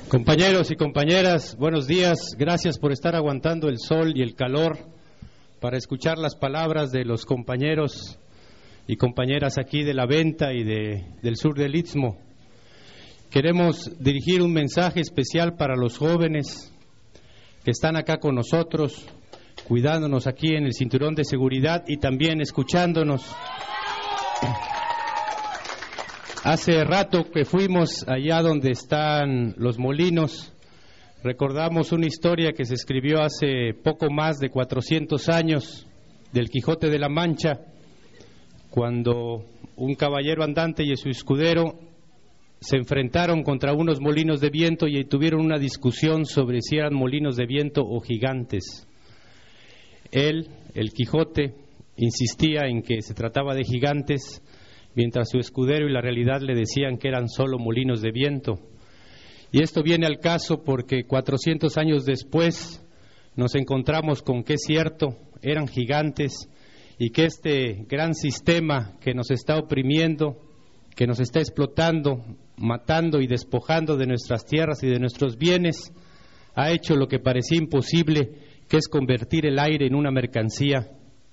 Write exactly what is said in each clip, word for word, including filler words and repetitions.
Compañeros y compañeras, buenos días. Gracias por estar aguantando el sol y el calor para escuchar las palabras de los compañeros y compañeras aquí de la Venta y de, del sur del Istmo. Queremos dirigir un mensaje especial para los jóvenes que están acá con nosotros, cuidándonos aquí en el cinturón de seguridad y también escuchándonos. Hace rato que fuimos allá donde están los molinos, recordamos una historia que se escribió hace poco más de cuatrocientos años del Quijote de la Mancha, cuando un caballero andante y su escudero se enfrentaron contra unos molinos de viento y tuvieron una discusión sobre si eran molinos de viento o gigantes. Él, el Quijote, insistía en que se trataba de gigantes, mientras su escudero y la realidad le decían que eran solo molinos de viento. Y esto viene al caso porque cuatrocientos años después nos encontramos con que es cierto, eran gigantes, y que este gran sistema que nos está oprimiendo, que nos está explotando, matando y despojando de nuestras tierras y de nuestros bienes, ha hecho lo que parecía imposible, que es convertir el aire en una mercancía.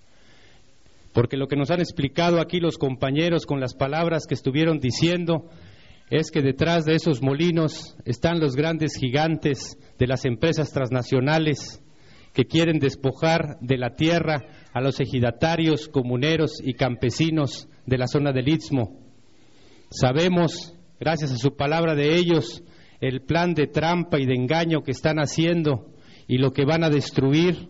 Porque lo que nos han explicado aquí los compañeros con las palabras que estuvieron diciendo es que detrás de esos molinos están los grandes gigantes de las empresas transnacionales que quieren despojar de la tierra a los ejidatarios, comuneros y campesinos de la zona del Istmo. Sabemos, gracias a su palabra de ellos, el plan de trampa y de engaño que están haciendo y lo que van a destruir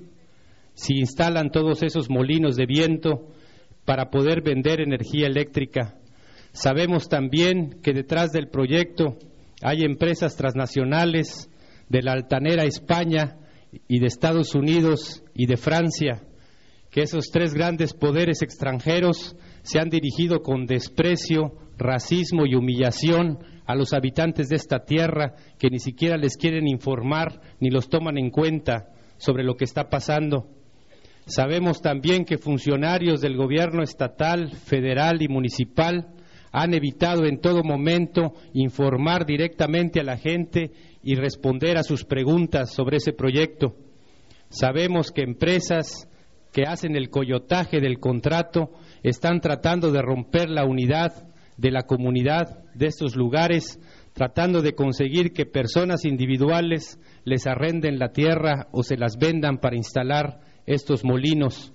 si instalan todos esos molinos de viento para poder vender energía eléctrica. Sabemos también que detrás del proyecto hay empresas transnacionales de la altanera España y de Estados Unidos y de Francia, que esos tres grandes poderes extranjeros se han dirigido con desprecio, racismo y humillación a los habitantes de esta tierra, que ni siquiera les quieren informar ni los toman en cuenta sobre lo que está pasando. Sabemos también que funcionarios del gobierno estatal, federal y municipal han evitado en todo momento informar directamente a la gente y responder a sus preguntas sobre ese proyecto. Sabemos que empresas que hacen el coyotaje del contrato están tratando de romper la unidad de la comunidad de estos lugares, tratando de conseguir que personas individuales les arrenden la tierra o se las vendan para instalar estos molinos.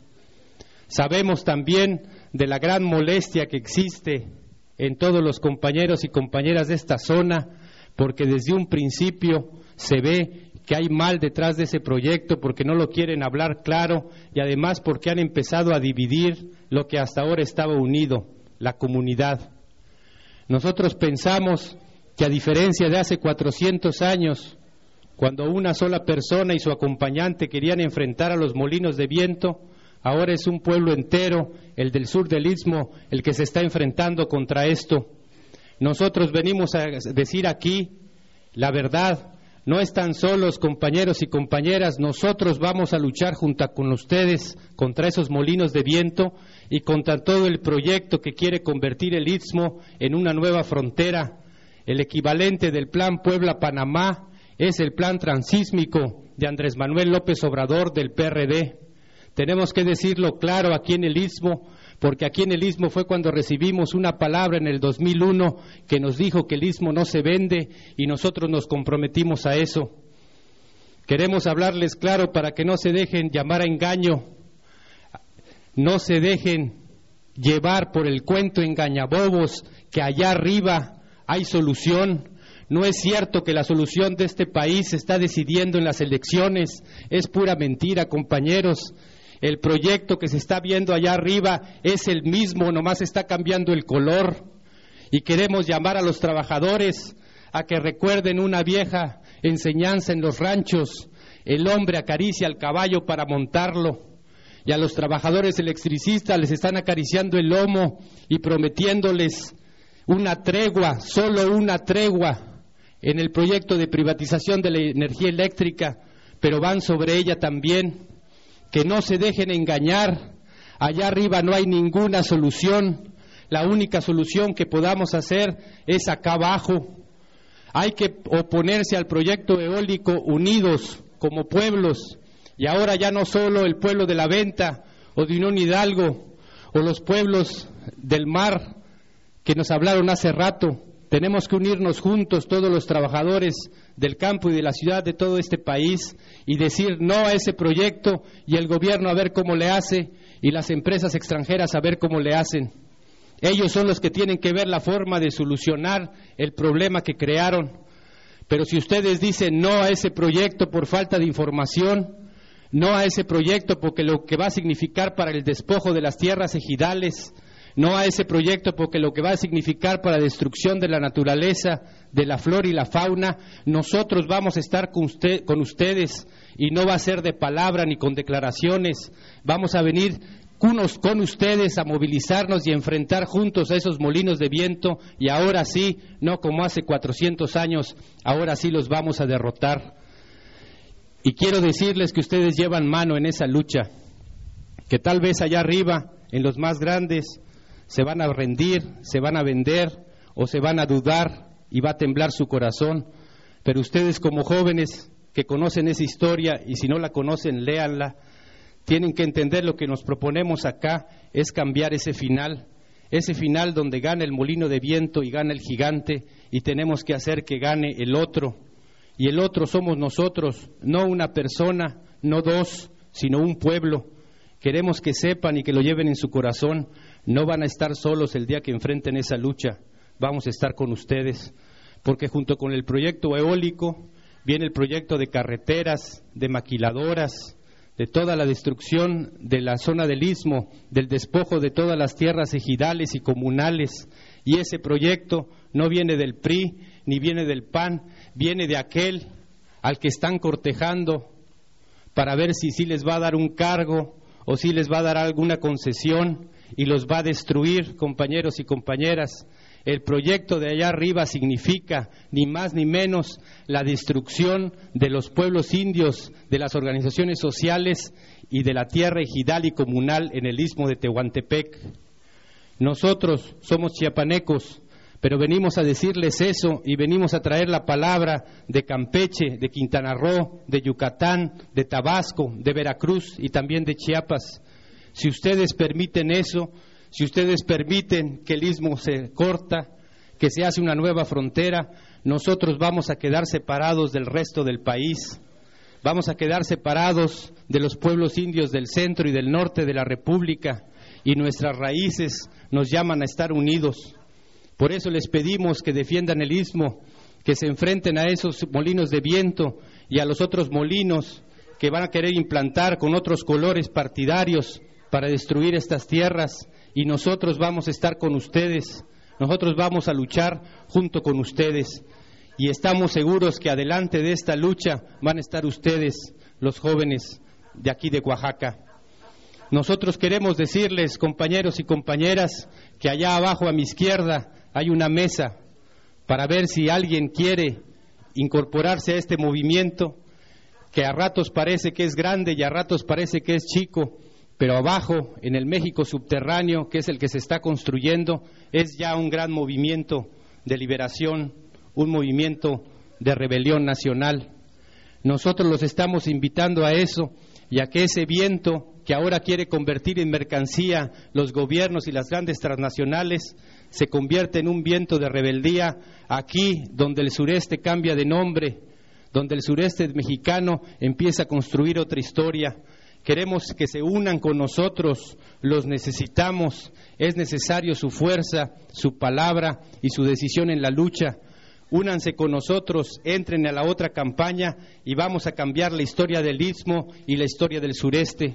Sabemos también de la gran molestia que existe en todos los compañeros y compañeras de esta zona, porque desde un principio se ve que hay mal detrás de ese proyecto, porque no lo quieren hablar claro y además porque han empezado a dividir lo que hasta ahora estaba unido, la comunidad. Nosotros pensamos que a diferencia de hace cuatrocientos años, cuando una sola persona y su acompañante querían enfrentar a los molinos de viento, ahora es un pueblo entero, el del sur del Istmo, el que se está enfrentando contra esto. Nosotros venimos a decir aquí la verdad, no están solos compañeros y compañeras, nosotros vamos a luchar junto con ustedes contra esos molinos de viento y contra todo el proyecto que quiere convertir el Istmo en una nueva frontera, el equivalente del Plan Puebla-Panamá. Es el plan transísmico de Andrés Manuel López Obrador del P R D. Tenemos que decirlo claro aquí en el Istmo, porque aquí en el Istmo fue cuando recibimos una palabra en el dos mil uno que nos dijo que el Istmo no se vende y nosotros nos comprometimos a eso. Queremos hablarles claro para que no se dejen llamar a engaño, no se dejen llevar por el cuento engañabobos que allá arriba hay solución. No es cierto que la solución de este país se está decidiendo en las elecciones, es pura mentira, compañeros. El proyecto que se está viendo allá arriba es el mismo, nomás está cambiando el color. Y queremos llamar a los trabajadores a que recuerden una vieja enseñanza en los ranchos: el hombre acaricia al caballo para montarlo. Y a los trabajadores electricistas les están acariciando el lomo y prometiéndoles una tregua, solo una tregua, en el proyecto de privatización de la energía eléctrica, pero van sobre ella también. Que no se dejen engañar, allá arriba no hay ninguna solución, la única solución que podamos hacer es acá abajo. Hay que oponerse al proyecto eólico unidos como pueblos, y ahora ya no solo el pueblo de La Venta o de Unión Hidalgo o los pueblos del mar que nos hablaron hace rato. Tenemos que unirnos juntos todos los trabajadores del campo y de la ciudad de todo este país y decir no a ese proyecto, y el gobierno a ver cómo le hace y las empresas extranjeras a ver cómo le hacen. Ellos son los que tienen que ver la forma de solucionar el problema que crearon. Pero si ustedes dicen no a ese proyecto por falta de información, no a ese proyecto porque lo que va a significar para el despojo de las tierras ejidales, no a ese proyecto porque lo que va a significar para la destrucción de la naturaleza, de la flora y la fauna, nosotros vamos a estar con, usted, con ustedes, y no va a ser de palabra ni con declaraciones. Vamos a venir unos con ustedes a movilizarnos y a enfrentar juntos a esos molinos de viento, y ahora sí, no como hace cuatrocientos años, ahora sí los vamos a derrotar. Y quiero decirles que ustedes llevan mano en esa lucha, que tal vez allá arriba, en los más grandes, se van a rendir, se van a vender o se van a dudar y va a temblar su corazón. Pero ustedes como jóvenes que conocen esa historia, y si no la conocen, léanla, tienen que entender lo que nos proponemos acá es cambiar ese final, ese final donde gana el molino de viento y gana el gigante, y tenemos que hacer que gane el otro. Y el otro somos nosotros, no una persona, no dos, sino un pueblo. Queremos que sepan y que lo lleven en su corazón. No van a estar solos el día que enfrenten esa lucha, vamos a estar con ustedes, porque junto con el proyecto eólico viene el proyecto de carreteras, de maquiladoras, de toda la destrucción de la zona del Istmo, del despojo de todas las tierras ejidales y comunales, y ese proyecto no viene del P R I ni viene del P A N, viene de aquel al que están cortejando para ver si sí les va a dar un cargo o si les va a dar alguna concesión, y los va a destruir, compañeros y compañeras. El proyecto de allá arriba significa ni más ni menos la destrucción de los pueblos indios, de las organizaciones sociales y de la tierra ejidal y comunal en el Istmo de Tehuantepec. Nosotros somos chiapanecos, pero venimos a decirles eso, y venimos a traer la palabra de Campeche, de Quintana Roo, de Yucatán, de Tabasco, de Veracruz y también de Chiapas. Si ustedes permiten eso, si ustedes permiten que el istmo se corta, que se hace una nueva frontera, nosotros vamos a quedar separados del resto del país. Vamos a quedar separados de los pueblos indios del centro y del norte de la República, y nuestras raíces nos llaman a estar unidos. Por eso les pedimos que defiendan el istmo, que se enfrenten a esos molinos de viento y a los otros molinos que van a querer implantar con otros colores partidarios para destruir estas tierras, y nosotros vamos a estar con ustedes, nosotros vamos a luchar junto con ustedes, y estamos seguros que adelante de esta lucha van a estar ustedes, los jóvenes de aquí de Oaxaca. Nosotros queremos decirles, compañeros y compañeras, que allá abajo a mi izquierda hay una mesa para ver si alguien quiere incorporarse a este movimiento, que a ratos parece que es grande y a ratos parece que es chico, pero abajo, en el México subterráneo, que es el que se está construyendo, es ya un gran movimiento de liberación, un movimiento de rebelión nacional. Nosotros los estamos invitando a eso, y a que ese viento que ahora quiere convertir en mercancía los gobiernos y las grandes transnacionales, se convierte en un viento de rebeldía aquí, donde el sureste cambia de nombre, donde el sureste mexicano empieza a construir otra historia. Queremos que se unan con nosotros, los necesitamos, es necesario su fuerza, su palabra y su decisión en la lucha. Únanse con nosotros, entren a la otra campaña y vamos a cambiar la historia del Istmo y la historia del sureste.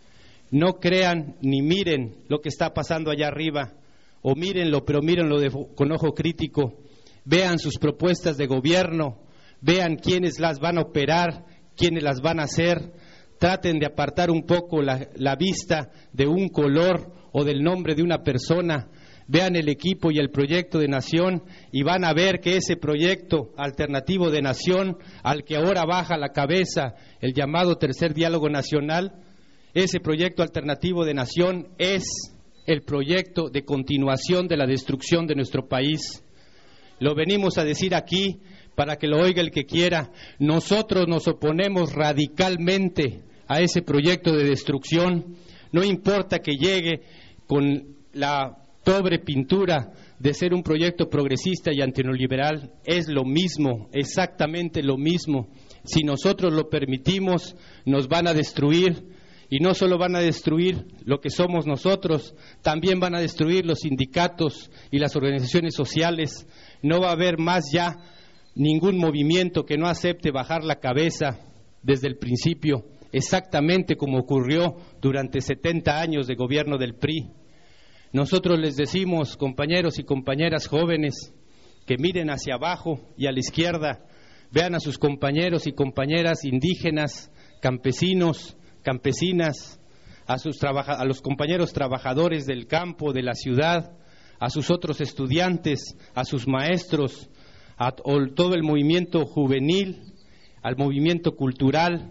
No crean ni miren lo que está pasando allá arriba, o mírenlo, pero mírenlo de, con ojo crítico. Vean sus propuestas de gobierno, vean quiénes las van a operar, quiénes las van a hacer. Traten de apartar un poco la, la vista de un color o del nombre de una persona. Vean el equipo y el proyecto de nación y van a ver que ese proyecto alternativo de nación, al que ahora baja la cabeza el llamado Tercer Diálogo Nacional, ese proyecto alternativo de nación es el proyecto de continuación de la destrucción de nuestro país. Lo venimos a decir aquí para que lo oiga el que quiera. Nosotros nos oponemos radicalmente a ese proyecto de destrucción. No importa que llegue con la pobre pintura de ser un proyecto progresista y antineoliberal, es lo mismo, exactamente lo mismo. Si nosotros lo permitimos, nos van a destruir, y no solo van a destruir lo que somos nosotros, también van a destruir los sindicatos y las organizaciones sociales. No va a haber más ya ningún movimiento que no acepte bajar la cabeza desde el principio, exactamente como ocurrió durante setenta años de gobierno del P R I. Nosotros les decimos, compañeros y compañeras jóvenes, que miren hacia abajo y a la izquierda, vean a sus compañeros y compañeras indígenas, campesinos, campesinas, a, sus trabaja- a los compañeros trabajadores del campo, de la ciudad, a sus otros estudiantes, a sus maestros, a todo el movimiento juvenil, al movimiento cultural,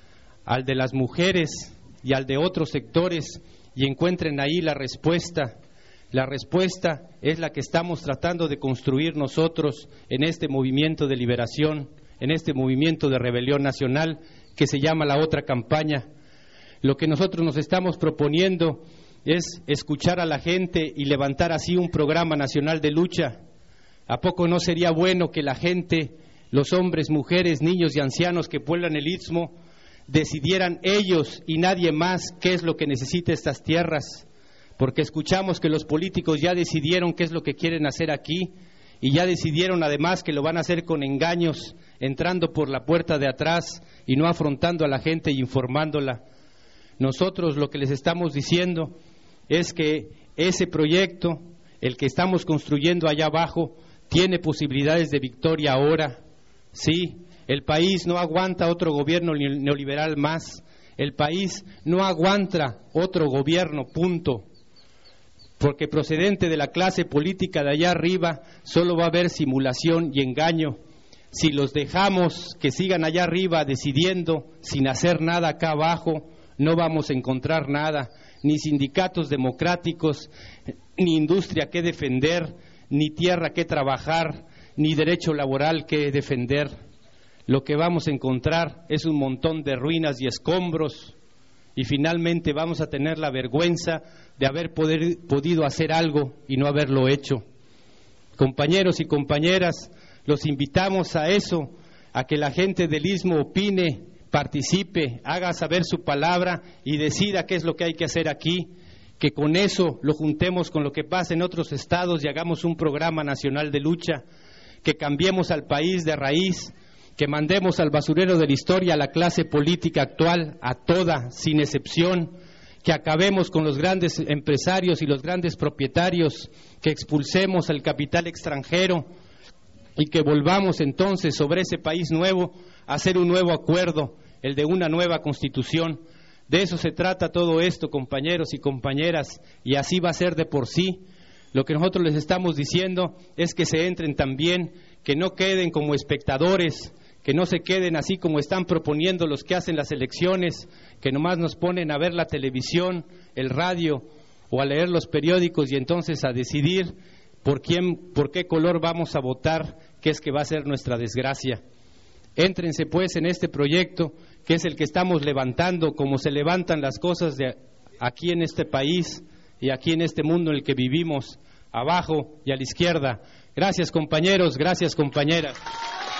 al de las mujeres y al de otros sectores, y encuentren ahí la respuesta. La respuesta es la que estamos tratando de construir nosotros en este movimiento de liberación, en este movimiento de rebelión nacional que se llama La Otra Campaña. Lo que nosotros nos estamos proponiendo es escuchar a la gente y levantar así un programa nacional de lucha. ¿A poco no sería bueno que la gente, los hombres, mujeres, niños y ancianos que pueblan el Istmo, decidieran ellos y nadie más qué es lo que necesita estas tierras? Porque escuchamos que los políticos ya decidieron qué es lo que quieren hacer aquí, y ya decidieron además que lo van a hacer con engaños, entrando por la puerta de atrás y no afrontando a la gente y informándola. Nosotros lo que les estamos diciendo es que ese proyecto, el que estamos construyendo allá abajo, tiene posibilidades de victoria ahora. Sí, el país no aguanta otro gobierno neoliberal más. El país no aguanta otro gobierno, punto. Porque procedente de la clase política de allá arriba solo va a haber simulación y engaño. Si los dejamos que sigan allá arriba decidiendo sin hacer nada acá abajo, no vamos a encontrar nada, ni sindicatos democráticos, ni industria que defender, ni tierra que trabajar, ni derecho laboral que defender. Lo que vamos a encontrar es un montón de ruinas y escombros, y finalmente vamos a tener la vergüenza de haber poder, podido hacer algo y no haberlo hecho. Compañeros y compañeras, los invitamos a eso, a que la gente del Istmo opine, participe, haga saber su palabra y decida qué es lo que hay que hacer aquí, que con eso lo juntemos con lo que pasa en otros estados y hagamos un programa nacional de lucha, que cambiemos al país de raíz, que mandemos al basurero de la historia a la clase política actual, a toda, sin excepción, que acabemos con los grandes empresarios y los grandes propietarios, que expulsemos al capital extranjero y que volvamos entonces sobre ese país nuevo a hacer un nuevo acuerdo, el de una nueva constitución. De eso se trata todo esto, compañeros y compañeras, y así va a ser de por sí. Lo que nosotros les estamos diciendo es que se entren también, que no queden como espectadores, que no se queden así como están proponiendo los que hacen las elecciones, que nomás nos ponen a ver la televisión, el radio o a leer los periódicos y entonces a decidir por quién, por qué color vamos a votar, que es que va a ser nuestra desgracia. Éntrense pues en este proyecto, que es el que estamos levantando, como se levantan las cosas de aquí en este país y aquí en este mundo en el que vivimos, abajo y a la izquierda. Gracias, compañeros, gracias, compañeras.